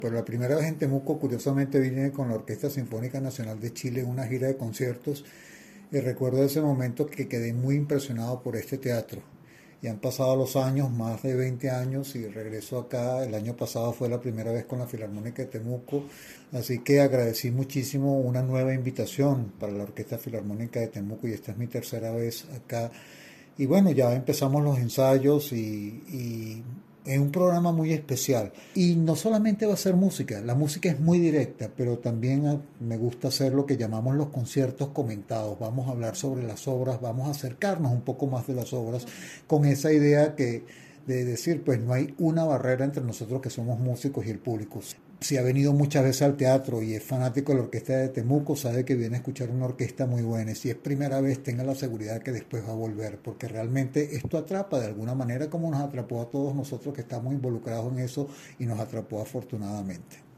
Pero la primera vez en Temuco, curiosamente, vine con la Orquesta Sinfónica Nacional de Chile en una gira de conciertos y recuerdo ese momento que quedé muy impresionado por este teatro. Y han pasado los años, más de 20 años, y regreso acá. El año pasado fue la primera vez con la Filarmónica de Temuco, así que agradecí muchísimo una nueva invitación para la Orquesta Filarmónica de Temuco y esta es mi tercera vez acá. Y bueno, ya empezamos los ensayos y es un programa muy especial. Y no solamente va a ser música, la música es muy directa, pero también me gusta hacer lo que llamamos los conciertos comentados. Vamos a hablar sobre las obras, vamos a acercarnos un poco más de las obras con esa idea de decir, pues no hay una barrera entre nosotros que somos músicos y el público. Si ha venido muchas veces al teatro y es fanático de la orquesta de Temuco, sabe que viene a escuchar una orquesta muy buena. Y si es primera vez, tenga la seguridad que después va a volver, porque realmente esto atrapa de alguna manera como nos atrapó a todos nosotros que estamos involucrados en eso y nos atrapó afortunadamente.